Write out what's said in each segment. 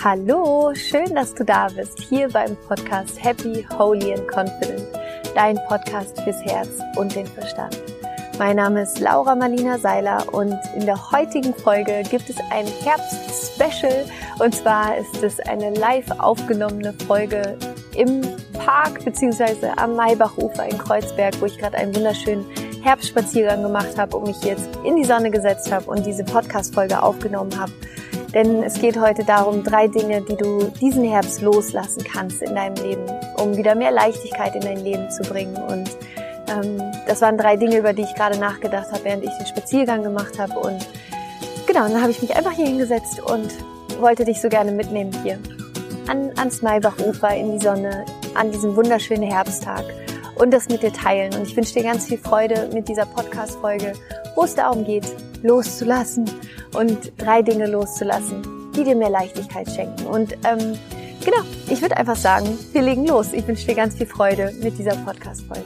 Hallo, schön, dass du da bist, hier beim Podcast Happy, Holy and Confident, dein Podcast fürs Herz und den Verstand. Mein Name ist Laura Marlina Seiler und in der heutigen Folge gibt es ein Herbst-Special und zwar ist es eine live aufgenommene Folge im Park bzw. am Maybachufer in Kreuzberg, wo ich gerade einen wunderschönen Herbstspaziergang gemacht habe und mich jetzt in die Sonne gesetzt habe und diese Podcast-Folge aufgenommen habe. Denn es geht heute darum, 3 Dinge, die du diesen Herbst loslassen kannst in deinem Leben, um wieder mehr Leichtigkeit in dein Leben zu bringen. Und das waren 3 Dinge, über die ich gerade nachgedacht habe, während ich den Spaziergang gemacht habe. Und genau, dann habe ich mich einfach hier hingesetzt und wollte dich so gerne mitnehmen hier ans Maybachufer in die Sonne, an diesem wunderschönen Herbsttag und das mit dir teilen. Und ich wünsche dir ganz viel Freude mit dieser Podcast-Folge, wo es darum geht, loszulassen und 3 Dinge loszulassen, die dir mehr Leichtigkeit schenken. Und genau, ich würde einfach sagen, wir legen los. Ich wünsche dir ganz viel Freude mit dieser Podcast-Folge.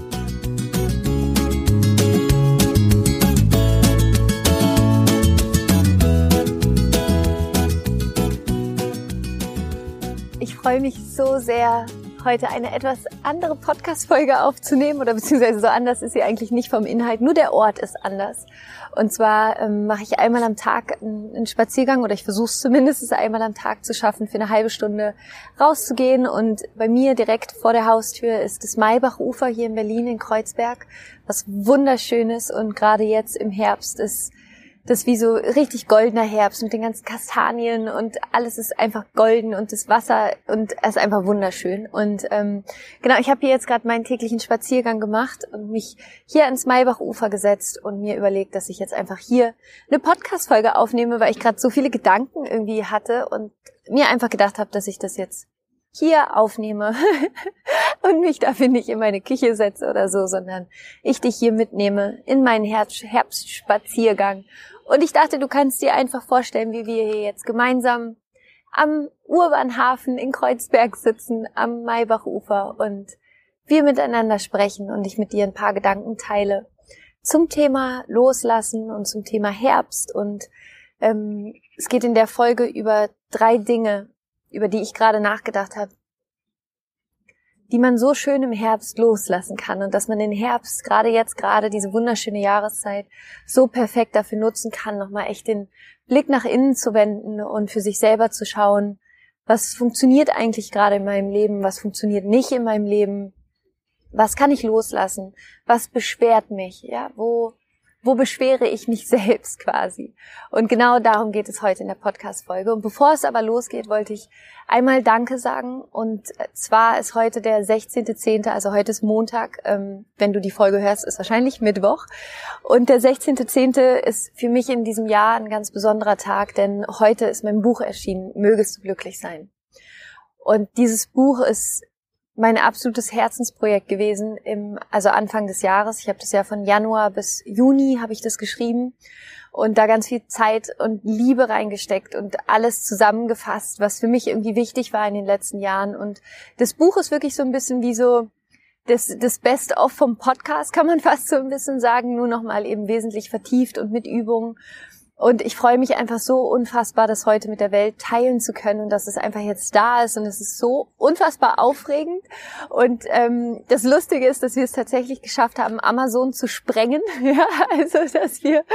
Ich freue mich so sehr, heute eine etwas andere Podcast-Folge aufzunehmen oder beziehungsweise so anders ist sie eigentlich nicht vom Inhalt, nur der Ort ist anders. Und zwar mache ich einmal am Tag einen Spaziergang oder ich versuche es zumindest einmal am Tag zu schaffen, für eine halbe Stunde rauszugehen. Und bei mir direkt vor der Haustür ist das Maybachufer hier in Berlin in Kreuzberg, was wunderschön ist und gerade jetzt im Herbst ist das wie so richtig goldener Herbst mit den ganzen Kastanien und alles ist einfach golden und das Wasser und es ist einfach wunderschön. Und genau, ich habe hier jetzt gerade meinen täglichen Spaziergang gemacht und mich hier ans Maybachufer gesetzt und mir überlegt, dass ich jetzt einfach hier eine Podcast-Folge aufnehme, weil ich gerade so viele Gedanken irgendwie hatte und mir einfach gedacht habe, dass ich das jetzt hier aufnehme und mich dafür nicht in meine Küche setze oder so, sondern ich dich hier mitnehme in meinen Herbstspaziergang. Und ich dachte, du kannst dir einfach vorstellen, wie wir hier jetzt gemeinsam am Urbanhafen in Kreuzberg sitzen, am Maybachufer und wir miteinander sprechen und ich mit dir ein paar Gedanken teile zum Thema Loslassen und zum Thema Herbst. Und es geht in der Folge über 3 Dinge, über die ich gerade nachgedacht habe, die man so schön im Herbst loslassen kann und dass man den Herbst, gerade diese wunderschöne Jahreszeit, so perfekt dafür nutzen kann, nochmal echt den Blick nach innen zu wenden und für sich selber zu schauen, was funktioniert eigentlich gerade in meinem Leben, was funktioniert nicht in meinem Leben, was kann ich loslassen, was beschwert mich, ja, wo beschwere ich mich selbst quasi? Und genau darum geht es heute in der Podcast-Folge. Und bevor es aber losgeht, wollte ich einmal Danke sagen. Und zwar ist heute der 16.10., also heute ist Montag. Wenn du die Folge hörst, ist wahrscheinlich Mittwoch. Und der 16.10. ist für mich in diesem Jahr ein ganz besonderer Tag, denn heute ist mein Buch erschienen, Mögest du glücklich sein. Und dieses Buch ist mein absolutes Herzensprojekt gewesen, also Anfang des Jahres. Ich habe das ja von Januar bis Juni habe ich das geschrieben und da ganz viel Zeit und Liebe reingesteckt und alles zusammengefasst, was für mich irgendwie wichtig war in den letzten Jahren. Und das Buch ist wirklich so ein bisschen wie so das Best-of vom Podcast, kann man fast so ein bisschen sagen, nur nochmal eben wesentlich vertieft und mit Übungen. Und ich freue mich einfach so unfassbar, das heute mit der Welt teilen zu können und dass es einfach jetzt da ist und es ist so unfassbar aufregend. Und das Lustige ist, dass wir es tatsächlich geschafft haben, Amazon zu sprengen. Ja, also dass wir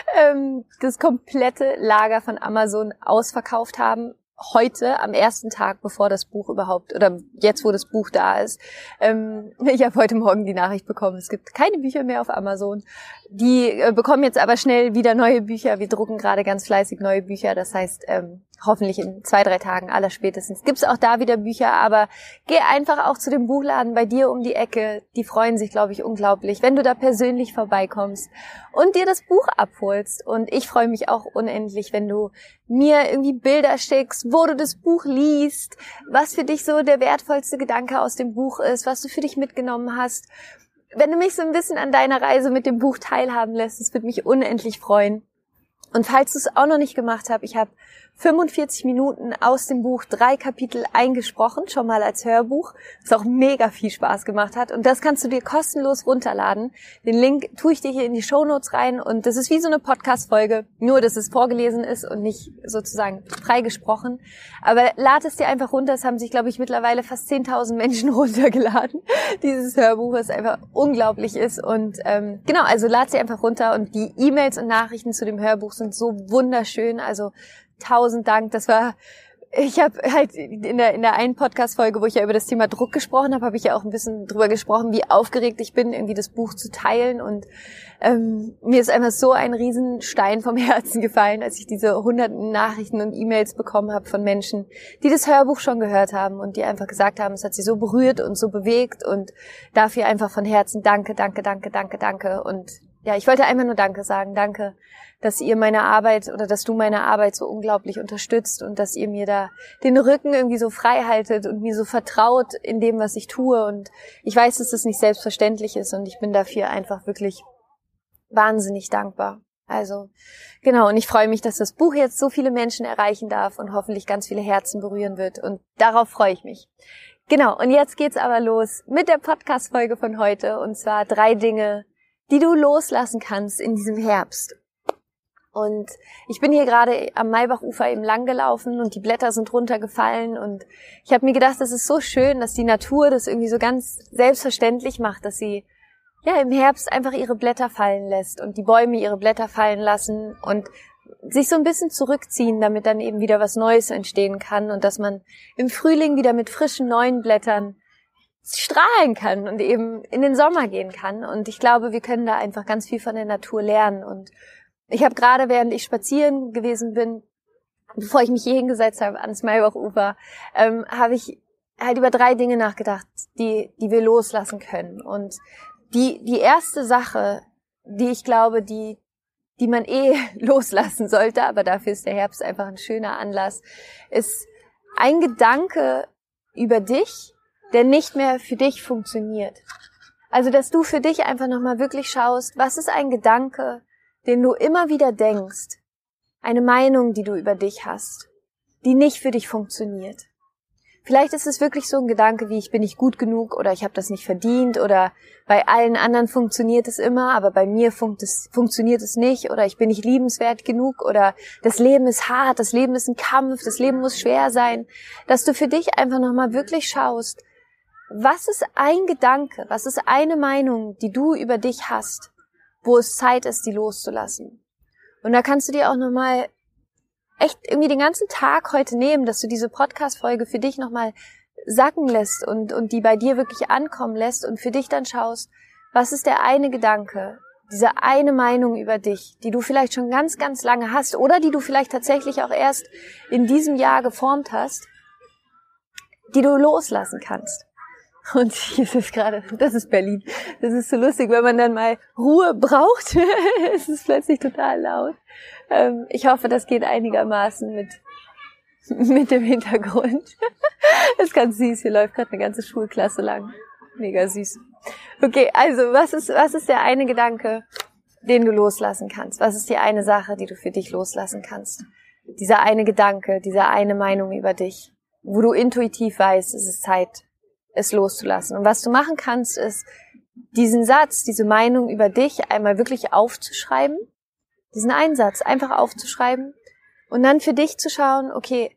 das komplette Lager von Amazon ausverkauft haben. Heute, am ersten Tag, bevor das Buch überhaupt, oder jetzt, wo das Buch da ist. Ich habe heute Morgen die Nachricht bekommen, es gibt keine Bücher mehr auf Amazon. Die bekommen jetzt aber schnell wieder neue Bücher. Wir drucken gerade ganz fleißig neue Bücher. Das heißt, hoffentlich in 2-3 Tagen allerspätestens gibt's auch da wieder Bücher. Aber geh einfach auch zu dem Buchladen bei dir um die Ecke. Die freuen sich, glaube ich, unglaublich, wenn du da persönlich vorbeikommst und dir das Buch abholst. Und ich freue mich auch unendlich, wenn du mir irgendwie Bilder schickst, wo du das Buch liest, was für dich so der wertvollste Gedanke aus dem Buch ist, was du für dich mitgenommen hast. Wenn du mich so ein bisschen an deiner Reise mit dem Buch teilhaben lässt, das würde mich unendlich freuen. Und falls du es auch noch nicht gemacht hast, ich habe 45 Minuten aus dem Buch, 3 Kapitel eingesprochen, schon mal als Hörbuch, was auch mega viel Spaß gemacht hat. Und das kannst du dir kostenlos runterladen. Den Link tue ich dir hier in die Shownotes rein und das ist wie so eine Podcast-Folge, nur dass es vorgelesen ist und nicht sozusagen freigesprochen. Aber lad es dir einfach runter. Es haben sich, glaube ich, mittlerweile fast 10.000 Menschen runtergeladen. Dieses Hörbuch, was einfach unglaublich ist. Und genau, also lad sie einfach runter und die E-Mails und Nachrichten zu dem Hörbuch sind so wunderschön. Also 1000 Dank. Ich habe halt in der einen Podcast-Folge, wo ich ja über das Thema Druck gesprochen habe, habe ich ja auch ein bisschen drüber gesprochen, wie aufgeregt ich bin, irgendwie das Buch zu teilen. Und mir ist einfach so ein Riesenstein vom Herzen gefallen, als ich diese hunderten Nachrichten und E-Mails bekommen habe von Menschen, die das Hörbuch schon gehört haben und die einfach gesagt haben, es hat sie so berührt und so bewegt. Und dafür einfach von Herzen danke, danke, danke, danke, danke. Und ja, ich wollte einfach nur Danke sagen. Danke, dass ihr meine Arbeit oder dass du meine Arbeit so unglaublich unterstützt und dass ihr mir da den Rücken irgendwie so frei haltet und mir so vertraut in dem, was ich tue. Und ich weiß, dass das nicht selbstverständlich ist und ich bin dafür einfach wirklich wahnsinnig dankbar. Also, genau. Und ich freue mich, dass das Buch jetzt so viele Menschen erreichen darf und hoffentlich ganz viele Herzen berühren wird. Und darauf freue ich mich. Genau. Und jetzt geht's aber los mit der Podcast-Folge von heute. Und zwar 3 Dinge, die du loslassen kannst in diesem Herbst. Und ich bin hier gerade am Maybachufer eben lang gelaufen und die Blätter sind runtergefallen und ich habe mir gedacht, das ist so schön, dass die Natur das irgendwie so ganz selbstverständlich macht, dass sie ja im Herbst einfach ihre Blätter fallen lässt und die Bäume ihre Blätter fallen lassen und sich so ein bisschen zurückziehen, damit dann eben wieder was Neues entstehen kann und dass man im Frühling wieder mit frischen neuen Blättern strahlen kann und eben in den Sommer gehen kann. Und ich glaube, wir können da einfach ganz viel von der Natur lernen. Und ich habe gerade, während ich spazieren gewesen bin, bevor ich mich hier hingesetzt habe ans Maybachufer, habe ich halt über 3 Dinge nachgedacht, die wir loslassen können. Und die erste Sache, die ich glaube, die man loslassen sollte, aber dafür ist der Herbst einfach ein schöner Anlass, ist ein Gedanke über dich, der nicht mehr für dich funktioniert. Also, dass du für dich einfach nochmal wirklich schaust, was ist ein Gedanke, den du immer wieder denkst, eine Meinung, die du über dich hast, die nicht für dich funktioniert. Vielleicht ist es wirklich so ein Gedanke wie, ich bin nicht gut genug oder ich habe das nicht verdient oder bei allen anderen funktioniert es immer, aber bei mir funktioniert es nicht oder ich bin nicht liebenswert genug oder das Leben ist hart, das Leben ist ein Kampf, das Leben muss schwer sein. Dass du für dich einfach nochmal wirklich schaust, was ist ein Gedanke, was ist eine Meinung, die du über dich hast, wo es Zeit ist, die loszulassen? Und da kannst du dir auch nochmal echt irgendwie den ganzen Tag heute nehmen, dass du diese Podcast-Folge für dich nochmal sacken lässt und die bei dir wirklich ankommen lässt und für dich dann schaust, was ist der eine Gedanke, diese eine Meinung über dich, die du vielleicht schon ganz, ganz lange hast oder die du vielleicht tatsächlich auch erst in diesem Jahr geformt hast, die du loslassen kannst. Und hier ist es gerade, das ist Berlin. Das ist so lustig, wenn man dann mal Ruhe braucht. Es ist plötzlich total laut. Ich hoffe, das geht einigermaßen mit dem Hintergrund. Das ist ganz süß. Hier läuft gerade eine ganze Schulklasse lang. Mega süß. Okay, also was ist der eine Gedanke, den du loslassen kannst? Was ist die eine Sache, die du für dich loslassen kannst? Dieser eine Gedanke, diese eine Meinung über dich, wo du intuitiv weißt, es ist Zeit, es loszulassen. Und was du machen kannst, ist, diesen Satz, diese Meinung über dich einmal wirklich aufzuschreiben, diesen einen Satz einfach aufzuschreiben und dann für dich zu schauen, okay,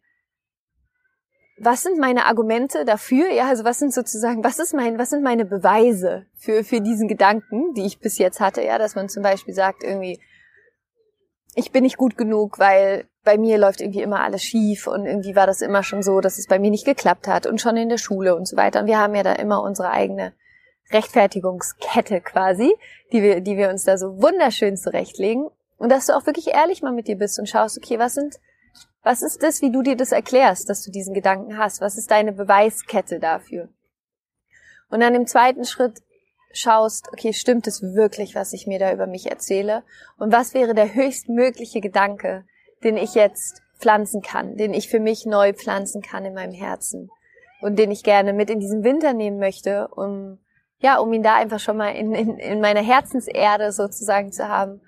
was sind meine Argumente dafür? Ja, also was sind meine Beweise für diesen Gedanken, die ich bis jetzt hatte? Ja, dass man zum Beispiel sagt irgendwie, ich bin nicht gut genug, weil bei mir läuft irgendwie immer alles schief und irgendwie war das immer schon so, dass es bei mir nicht geklappt hat und schon in der Schule und so weiter. Und wir haben ja da immer unsere eigene Rechtfertigungskette quasi, die wir uns da so wunderschön zurechtlegen. Und dass du auch wirklich ehrlich mal mit dir bist und schaust, okay, was ist das, wie du dir das erklärst, dass du diesen Gedanken hast? Was ist deine Beweiskette dafür? Und dann im zweiten Schritt schaust, okay, stimmt es wirklich, was ich mir da über mich erzähle? Und was wäre der höchstmögliche Gedanke, den ich jetzt pflanzen kann, den ich für mich neu pflanzen kann in meinem Herzen und den ich gerne mit in diesen Winter nehmen möchte, um ihn da einfach schon mal in meiner Herzenserde sozusagen zu haben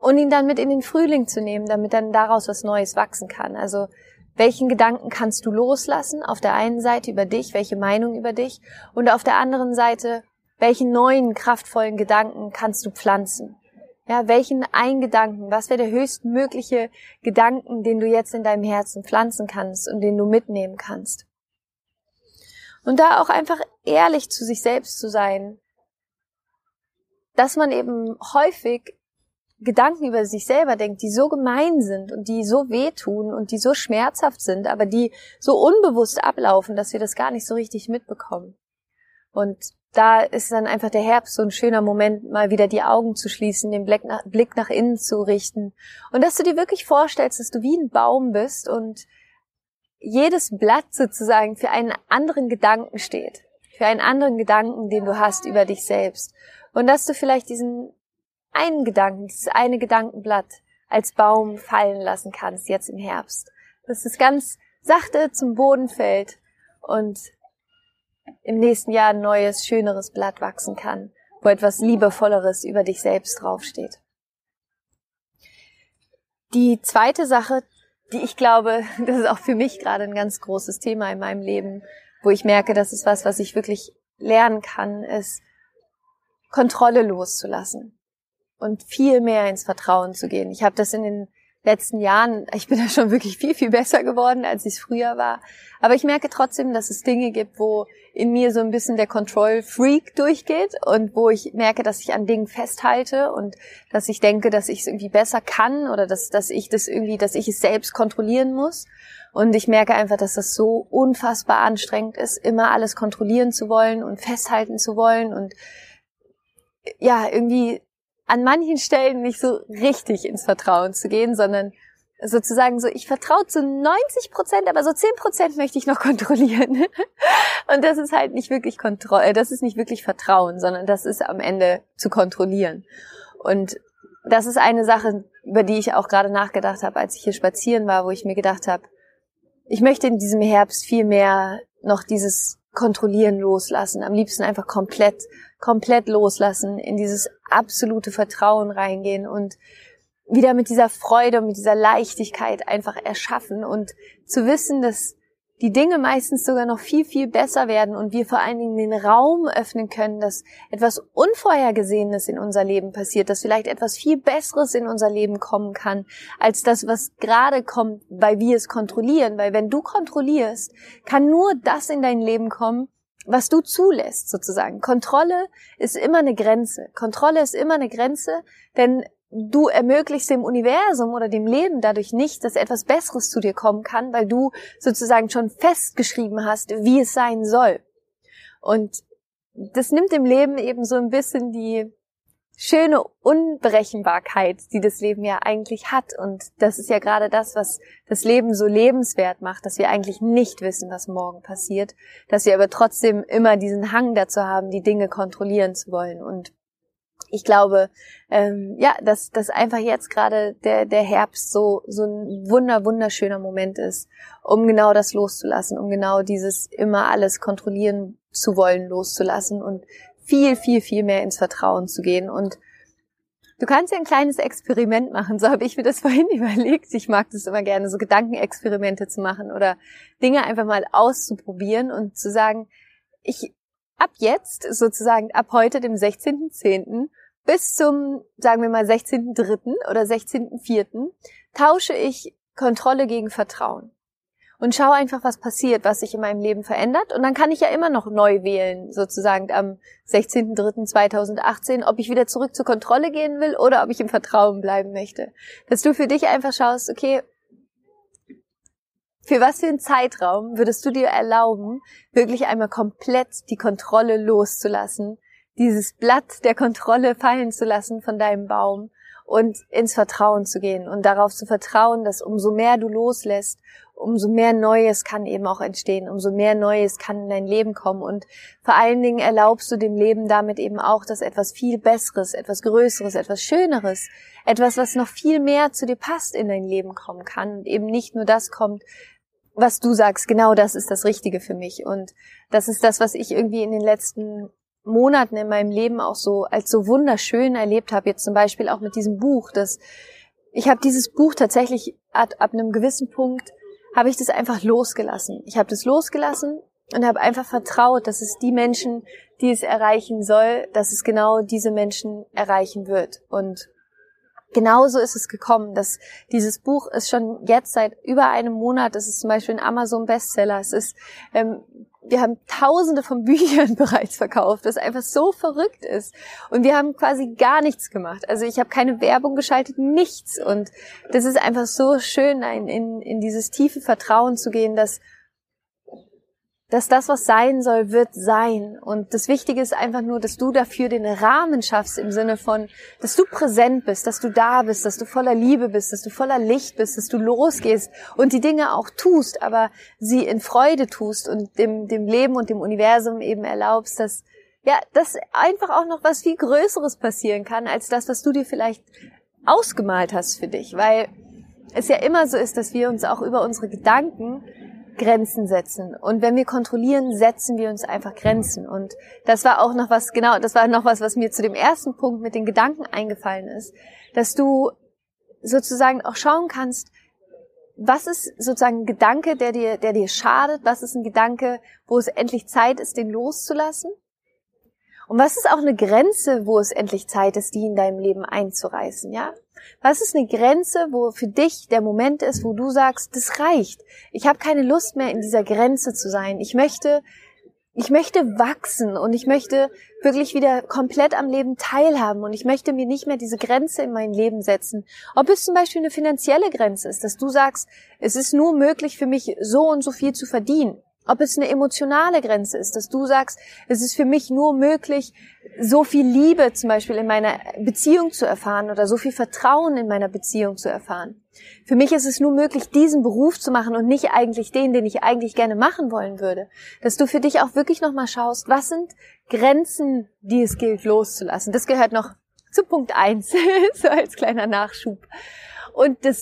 und ihn dann mit in den Frühling zu nehmen, damit dann daraus was Neues wachsen kann. Also welchen Gedanken kannst du loslassen? Auf der einen Seite über dich, welche Meinung über dich, und auf der anderen Seite, welche neuen, kraftvollen Gedanken kannst du pflanzen? Ja, welchen einen Gedanken, was wäre der höchstmögliche Gedanken, den du jetzt in deinem Herzen pflanzen kannst und den du mitnehmen kannst? Und da auch einfach ehrlich zu sich selbst zu sein, dass man eben häufig Gedanken über sich selber denkt, die so gemein sind und die so wehtun und die so schmerzhaft sind, aber die so unbewusst ablaufen, dass wir das gar nicht so richtig mitbekommen. Und da ist dann einfach der Herbst so ein schöner Moment, mal wieder die Augen zu schließen, den Blick nach innen zu richten und dass du dir wirklich vorstellst, dass du wie ein Baum bist und jedes Blatt sozusagen für einen anderen Gedanken steht, für einen anderen Gedanken, den du hast über dich selbst, und dass du vielleicht diesen einen Gedanken, dieses eine Gedankenblatt als Baum fallen lassen kannst jetzt im Herbst, dass es ganz sachte zum Boden fällt und im nächsten Jahr ein neues, schöneres Blatt wachsen kann, wo etwas Liebevolleres über dich selbst draufsteht. Die zweite Sache, die ich glaube, das ist auch für mich gerade ein ganz großes Thema in meinem Leben, wo ich merke, das ist was ich wirklich lernen kann, ist Kontrolle loszulassen und viel mehr ins Vertrauen zu gehen. Ich habe das in den letzten Jahren, ich bin da schon wirklich viel, viel besser geworden, als ich es früher war. Aber ich merke trotzdem, dass es Dinge gibt, wo in mir so ein bisschen der Control-Freak durchgeht und wo ich merke, dass ich an Dingen festhalte und dass ich denke, dass ich es irgendwie besser kann oder dass ich es selbst kontrollieren muss. Und ich merke einfach, dass das so unfassbar anstrengend ist, immer alles kontrollieren zu wollen und festhalten zu wollen und ja, irgendwie an manchen Stellen nicht so richtig ins Vertrauen zu gehen, sondern sozusagen so, ich vertraue zu 90%, aber so 10% möchte ich noch kontrollieren. Und das ist halt nicht wirklich das ist nicht wirklich Vertrauen, sondern das ist am Ende zu kontrollieren. Und das ist eine Sache, über die ich auch gerade nachgedacht habe, als ich hier spazieren war, wo ich mir gedacht habe, ich möchte in diesem Herbst viel mehr noch dieses Kontrollieren loslassen, am liebsten einfach komplett loslassen, in dieses absolute Vertrauen reingehen und wieder mit dieser Freude und mit dieser Leichtigkeit einfach erschaffen und zu wissen, dass die Dinge meistens sogar noch viel, viel besser werden und wir vor allen Dingen den Raum öffnen können, dass etwas Unvorhergesehenes in unser Leben passiert, dass vielleicht etwas viel Besseres in unser Leben kommen kann, als das, was gerade kommt, weil wir es kontrollieren. Weil wenn du kontrollierst, kann nur das in dein Leben kommen, was du zulässt, sozusagen. Kontrolle ist immer eine Grenze. Kontrolle ist immer eine Grenze, denn du ermöglichst dem Universum oder dem Leben dadurch nicht, dass etwas Besseres zu dir kommen kann, weil du sozusagen schon festgeschrieben hast, wie es sein soll. Und das nimmt dem Leben eben so ein bisschen die schöne Unberechenbarkeit, die das Leben ja eigentlich hat. Und das ist ja gerade das, was das Leben so lebenswert macht, dass wir eigentlich nicht wissen, was morgen passiert, dass wir aber trotzdem immer diesen Hang dazu haben, die Dinge kontrollieren zu wollen. Und ich glaube, dass einfach jetzt gerade der Herbst so ein wunderschöner Moment ist, um genau das loszulassen, um genau dieses immer alles kontrollieren zu wollen loszulassen und viel, viel, viel mehr ins Vertrauen zu gehen. Und du kannst ja ein kleines Experiment machen, so habe ich mir das vorhin überlegt. Ich mag das immer gerne, so Gedankenexperimente zu machen oder Dinge einfach mal auszuprobieren und zu sagen, ab jetzt, sozusagen ab heute, dem 16.10., bis zum, sagen wir mal, 16.3. oder 16.4. tausche ich Kontrolle gegen Vertrauen. Und schaue einfach, was passiert, was sich in meinem Leben verändert. Und dann kann ich ja immer noch neu wählen, sozusagen am 16.3.2018, ob ich wieder zurück zur Kontrolle gehen will oder ob ich im Vertrauen bleiben möchte. Dass du für dich einfach schaust, okay, für was für einen Zeitraum würdest du dir erlauben, wirklich einmal komplett die Kontrolle loszulassen, dieses Blatt der Kontrolle fallen zu lassen von deinem Baum und ins Vertrauen zu gehen und darauf zu vertrauen, dass umso mehr du loslässt, umso mehr Neues kann eben auch entstehen, umso mehr Neues kann in dein Leben kommen und vor allen Dingen erlaubst du dem Leben damit eben auch, dass etwas viel Besseres, etwas Größeres, etwas Schöneres, etwas, was noch viel mehr zu dir passt, in dein Leben kommen kann und eben nicht nur das kommt, was du sagst, genau das ist das Richtige für mich. Und das ist das, was ich irgendwie in den letzten Monaten in meinem Leben auch so als so wunderschön erlebt habe, jetzt zum Beispiel auch mit diesem Buch, ich habe dieses Buch tatsächlich ab einem gewissen Punkt, habe ich das einfach losgelassen. Ich habe das losgelassen und habe einfach vertraut, dass es die Menschen, die es erreichen soll, dass es genau diese Menschen erreichen wird. Und genauso ist es gekommen, dass dieses Buch ist schon jetzt seit über einem Monat, es ist zum Beispiel ein Amazon-Bestseller, wir haben Tausende von Büchern bereits verkauft, was einfach so verrückt ist. Und wir haben quasi gar nichts gemacht. Also ich habe keine Werbung geschaltet, nichts. Und das ist einfach so schön, in dieses tiefe Vertrauen zu gehen, dass das, was sein soll, wird sein. Und das Wichtige ist einfach nur, dass du dafür den Rahmen schaffst im Sinne von, dass du präsent bist, dass du da bist, dass du voller Liebe bist, dass du voller Licht bist, dass du losgehst und die Dinge auch tust, aber sie in Freude tust und dem Leben und dem Universum eben erlaubst, dass einfach auch noch was viel Größeres passieren kann, als das, was du dir vielleicht ausgemalt hast für dich. Weil es ja immer so ist, dass wir uns auch über unsere Gedanken Grenzen setzen. Und wenn wir kontrollieren, setzen wir uns einfach Grenzen. Und das war auch noch was, was mir zu dem ersten Punkt mit den Gedanken eingefallen ist, dass du sozusagen auch schauen kannst, was ist sozusagen ein Gedanke, der dir schadet, was ist ein Gedanke, wo es endlich Zeit ist, den loszulassen? Und was ist auch eine Grenze, wo es endlich Zeit ist, die in deinem Leben einzureißen, ja? Was ist eine Grenze, wo für dich der Moment ist, wo du sagst, das reicht. Ich habe keine Lust mehr, in dieser Grenze zu sein. Ich möchte wachsen und ich möchte wirklich wieder komplett am Leben teilhaben und ich möchte mir nicht mehr diese Grenze in mein Leben setzen. Ob es zum Beispiel eine finanzielle Grenze ist, dass du sagst, es ist nur möglich für mich, so und so viel zu verdienen. Ob es eine emotionale Grenze ist, dass du sagst, es ist für mich nur möglich, so viel Liebe zum Beispiel in meiner Beziehung zu erfahren oder so viel Vertrauen in meiner Beziehung zu erfahren. Für mich ist es nur möglich, diesen Beruf zu machen und nicht eigentlich den ich eigentlich gerne machen wollen würde. Dass du für dich auch wirklich nochmal schaust, was sind Grenzen, die es gilt loszulassen. Das gehört noch zu Punkt 1, so als kleiner Nachschub. Und der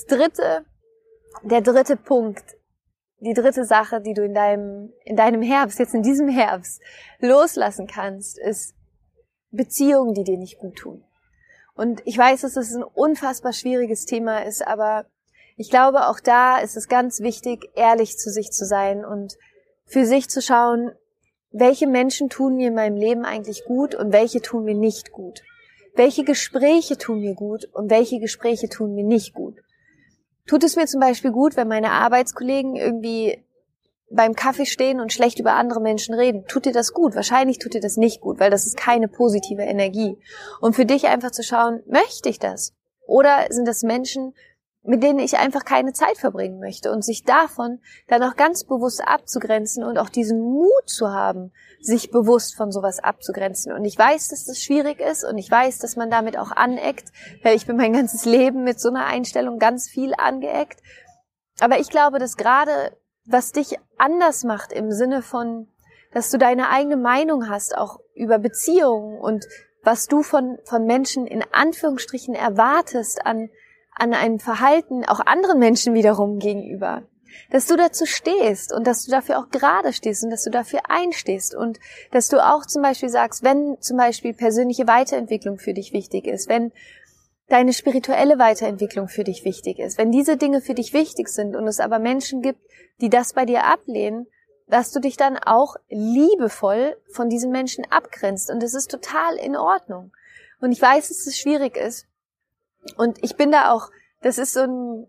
dritte Punkt, die dritte Sache, die du in deinem Herbst, jetzt in diesem Herbst, loslassen kannst, ist Beziehungen, die dir nicht gut tun. Und ich weiß, dass es ein unfassbar schwieriges Thema ist, aber ich glaube, auch da ist es ganz wichtig, ehrlich zu sich zu sein und für sich zu schauen, welche Menschen tun mir in meinem Leben eigentlich gut und welche tun mir nicht gut. Welche Gespräche tun mir gut und welche Gespräche tun mir nicht gut. Tut es mir zum Beispiel gut, wenn meine Arbeitskollegen irgendwie beim Kaffee stehen und schlecht über andere Menschen reden? Tut dir das gut? Wahrscheinlich tut dir das nicht gut, weil das ist keine positive Energie. Und für dich einfach zu schauen, möchte ich das? Oder sind das Menschen, mit denen ich einfach keine Zeit verbringen möchte? Und sich davon dann auch ganz bewusst abzugrenzen und auch diesen Mut zu haben, sich bewusst von sowas abzugrenzen. Und ich weiß, dass das schwierig ist und ich weiß, dass man damit auch aneckt, weil ich bin mein ganzes Leben mit so einer Einstellung ganz viel angeeckt. Aber ich glaube, dass gerade was dich anders macht im Sinne von, dass du deine eigene Meinung hast, auch über Beziehungen und was du von Menschen in Anführungsstrichen erwartest an einem Verhalten, auch anderen Menschen wiederum gegenüber. Dass du dazu stehst und dass du dafür auch gerade stehst und dass du dafür einstehst und dass du auch zum Beispiel sagst, wenn zum Beispiel persönliche Weiterentwicklung für dich wichtig ist, wenn deine spirituelle Weiterentwicklung für dich wichtig ist, wenn diese Dinge für dich wichtig sind und es aber Menschen gibt, die das bei dir ablehnen, dass du dich dann auch liebevoll von diesen Menschen abgrenzt und das ist total in Ordnung. Und ich weiß, dass es schwierig ist und ich bin da auch, das ist so ein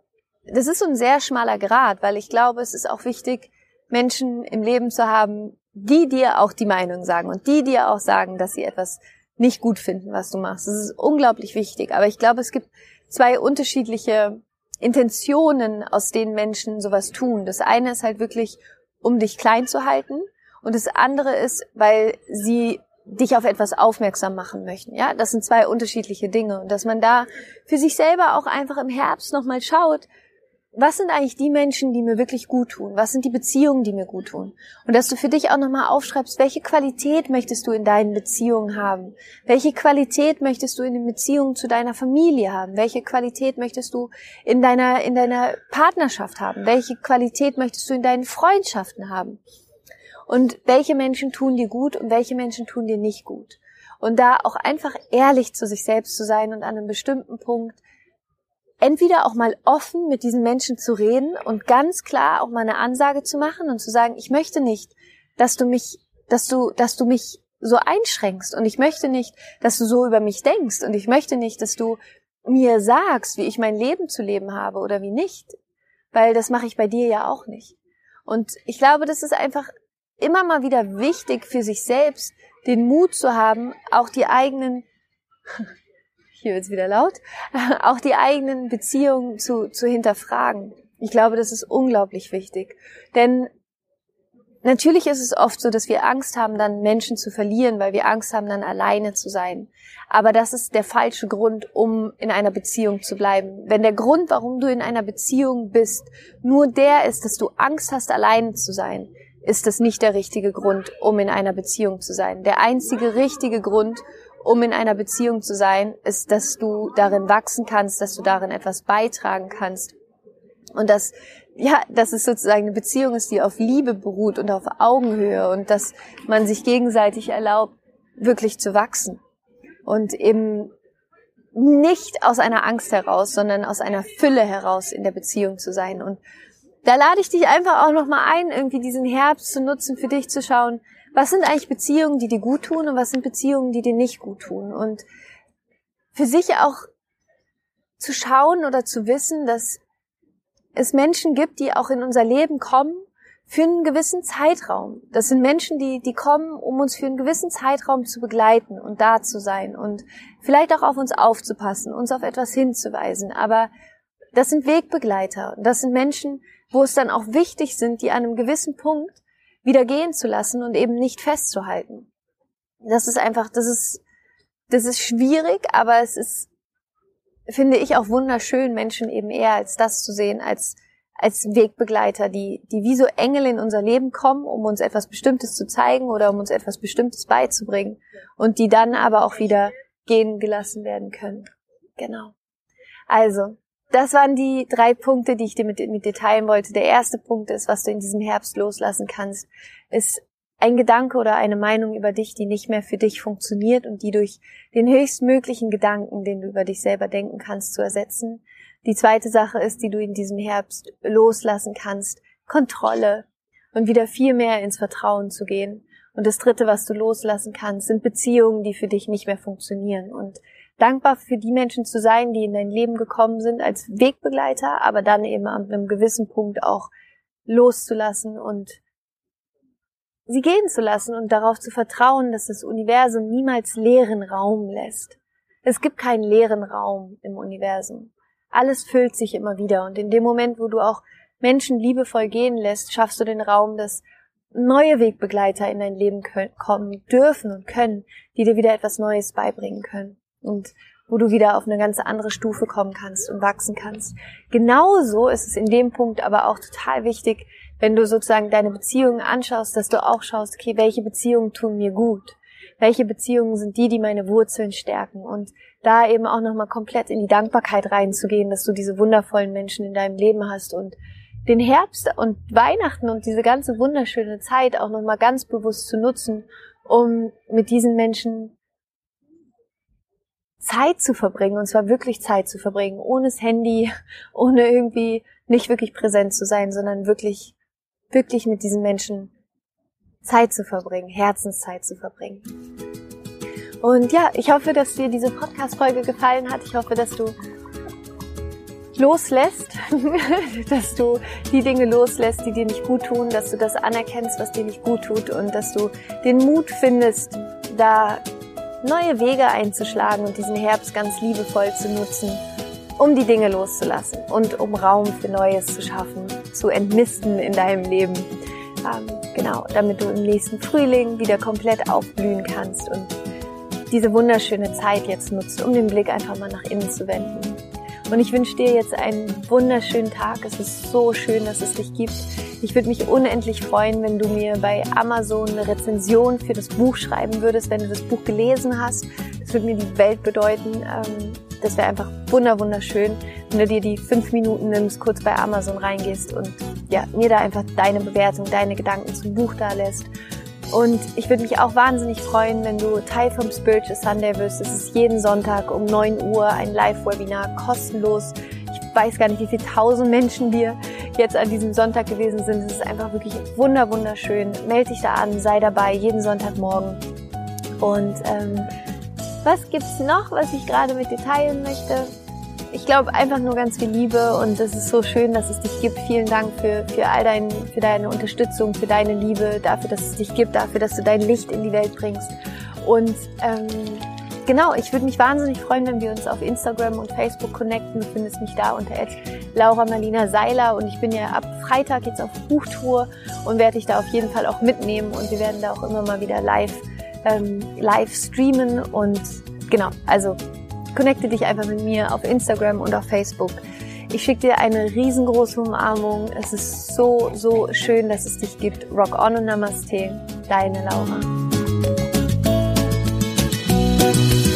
sehr schmaler Grat, weil ich glaube, es ist auch wichtig, Menschen im Leben zu haben, die dir auch die Meinung sagen und die dir auch sagen, dass sie etwas nicht gut finden, was du machst. Das ist unglaublich wichtig. Aber ich glaube, es gibt zwei unterschiedliche Intentionen, aus denen Menschen sowas tun. Das eine ist halt wirklich, um dich klein zu halten. Und das andere ist, weil sie dich auf etwas aufmerksam machen möchten. Ja, das sind zwei unterschiedliche Dinge. Und dass man da für sich selber auch einfach im Herbst nochmal schaut, was sind eigentlich die Menschen, die mir wirklich gut tun? Was sind die Beziehungen, die mir gut tun? Und dass du für dich auch nochmal aufschreibst, welche Qualität möchtest du in deinen Beziehungen haben? Welche Qualität möchtest du in den Beziehungen zu deiner Familie haben? Welche Qualität möchtest du in deiner Partnerschaft haben? Welche Qualität möchtest du in deinen Freundschaften haben? und welche Menschen tun dir gut und welche Menschen tun dir nicht gut. Und da auch einfach ehrlich zu sich selbst zu sein und an einem bestimmten Punkt entweder auch mal offen mit diesen Menschen zu reden und ganz klar auch mal eine Ansage zu machen und zu sagen, ich möchte nicht, dass du mich so einschränkst und ich möchte nicht, dass du so über mich denkst und ich möchte nicht, dass du mir sagst, wie ich mein Leben zu leben habe oder wie nicht, weil das mache ich bei dir ja auch nicht. Und ich glaube, das ist einfach immer mal wieder wichtig für sich selbst, den Mut zu haben, auch die eigenen, hier wird's wieder laut, auch die eigenen Beziehungen zu hinterfragen. Ich glaube, das ist unglaublich wichtig, denn natürlich ist es oft so, dass wir Angst haben, dann Menschen zu verlieren, weil wir Angst haben, dann alleine zu sein. Aber das ist der falsche Grund, um in einer Beziehung zu bleiben. Wenn der Grund, warum du in einer Beziehung bist, nur der ist, dass du Angst hast, alleine zu sein, ist das nicht der richtige Grund, um in einer Beziehung zu sein. Der einzige richtige Grund, um in einer Beziehung zu sein, ist, dass du darin wachsen kannst, dass du darin etwas beitragen kannst. Und dass es sozusagen eine Beziehung ist, die auf Liebe beruht und auf Augenhöhe und dass man sich gegenseitig erlaubt, wirklich zu wachsen. Und eben nicht aus einer Angst heraus, sondern aus einer Fülle heraus in der Beziehung zu sein. Und da lade ich dich einfach auch nochmal ein, irgendwie diesen Herbst zu nutzen, für dich zu schauen, was sind eigentlich Beziehungen, die dir gut tun und was sind Beziehungen, die dir nicht gut tun. Und für sich auch zu schauen oder zu wissen, dass es Menschen gibt, die auch in unser Leben kommen für einen gewissen Zeitraum. Das sind Menschen, die kommen, um uns für einen gewissen Zeitraum zu begleiten und da zu sein und vielleicht auch auf uns aufzupassen, uns auf etwas hinzuweisen. Aber das sind Wegbegleiter. Das sind Menschen, wo es dann auch wichtig sind, die an einem gewissen Punkt wieder gehen zu lassen und eben nicht festzuhalten. Das ist einfach, das ist schwierig, aber es ist, finde ich, auch wunderschön, Menschen eben eher als das zu sehen, als Wegbegleiter, die wie so Engel in unser Leben kommen, um uns etwas Bestimmtes zu zeigen oder um uns etwas Bestimmtes beizubringen und die dann aber auch wieder gehen gelassen werden können. Genau. Also, das waren die 3 Punkte, die ich dir mit dir teilen wollte. Der erste Punkt ist, was du in diesem Herbst loslassen kannst, ist ein Gedanke oder eine Meinung über dich, die nicht mehr für dich funktioniert und die durch den höchstmöglichen Gedanken, den du über dich selber denken kannst, zu ersetzen. Die zweite Sache ist, die du in diesem Herbst loslassen kannst, Kontrolle und wieder viel mehr ins Vertrauen zu gehen. Und das dritte, was du loslassen kannst, sind Beziehungen, die für dich nicht mehr funktionieren. Und dankbar für die Menschen zu sein, die in dein Leben gekommen sind als Wegbegleiter, aber dann eben an einem gewissen Punkt auch loszulassen und sie gehen zu lassen und darauf zu vertrauen, dass das Universum niemals leeren Raum lässt. Es gibt keinen leeren Raum im Universum. Alles füllt sich immer wieder und in dem Moment, wo du auch Menschen liebevoll gehen lässt, schaffst du den Raum, dass neue Wegbegleiter in dein Leben kommen dürfen und können, die dir wieder etwas Neues beibringen können und wo du wieder auf eine ganz andere Stufe kommen kannst und wachsen kannst. Genauso ist es in dem Punkt aber auch total wichtig, wenn du sozusagen deine Beziehungen anschaust, dass du auch schaust, okay, welche Beziehungen tun mir gut? Welche Beziehungen sind die meine Wurzeln stärken? Und da eben auch nochmal komplett in die Dankbarkeit reinzugehen, dass du diese wundervollen Menschen in deinem Leben hast und den Herbst und Weihnachten und diese ganze wunderschöne Zeit auch nochmal ganz bewusst zu nutzen, um mit diesen Menschen Zeit zu verbringen, und zwar wirklich Zeit zu verbringen, ohne das Handy, ohne irgendwie nicht wirklich präsent zu sein, sondern wirklich mit diesen Menschen Zeit zu verbringen, Herzenszeit zu verbringen. Und ja, ich hoffe, dass dir diese Podcast-Folge gefallen hat. Ich hoffe, dass du loslässt, dass du die Dinge loslässt, die dir nicht gut tun, dass du das anerkennst, was dir nicht gut tut und dass du den Mut findest, da neue Wege einzuschlagen und diesen Herbst ganz liebevoll zu nutzen, um die Dinge loszulassen und um Raum für Neues zu schaffen, zu entmisten in deinem Leben. Genau, damit du im nächsten Frühling wieder komplett aufblühen kannst und diese wunderschöne Zeit jetzt nutzt, um den Blick einfach mal nach innen zu wenden. Und ich wünsche dir jetzt einen wunderschönen Tag. Es ist so schön, dass es dich gibt. Ich würde mich unendlich freuen, wenn du mir bei Amazon eine Rezension für das Buch schreiben würdest, wenn du das Buch gelesen hast. Das würde mir die Welt bedeuten. das wäre einfach wunderschön, wenn du dir die 5 Minuten nimmst, kurz bei Amazon reingehst und ja, mir da einfach deine Bewertung, deine Gedanken zum Buch da lässt. Und ich würde mich auch wahnsinnig freuen, wenn du Teil vom Spiritual Sunday wirst. Es ist jeden Sonntag um 9 Uhr ein Live-Webinar, kostenlos. Ich weiß gar nicht, wie viele 1000 Menschen wir jetzt an diesem Sonntag gewesen sind. Es ist einfach wirklich wunderschön. Meld dich da an, sei dabei, jeden Sonntagmorgen. Und was gibt's noch, was ich gerade mit dir teilen möchte? Ich glaube einfach nur ganz viel Liebe und es ist so schön, dass es dich gibt. Vielen Dank für deine Unterstützung, für deine Liebe, dafür, dass es dich gibt, dafür, dass du dein Licht in die Welt bringst. Und genau, ich würde mich wahnsinnig freuen, wenn wir uns auf Instagram und Facebook connecten. Du findest mich da unter @Laura-Marlina-Seiler und ich bin ja ab Freitag jetzt auf Buchtour und werde dich da auf jeden Fall auch mitnehmen und wir werden da auch immer mal wieder live streamen und genau, also connecte dich einfach mit mir auf Instagram und auf Facebook. Ich schicke dir eine riesengroße Umarmung. Es ist so schön, dass es dich gibt. Rock on und Namaste, deine Laura.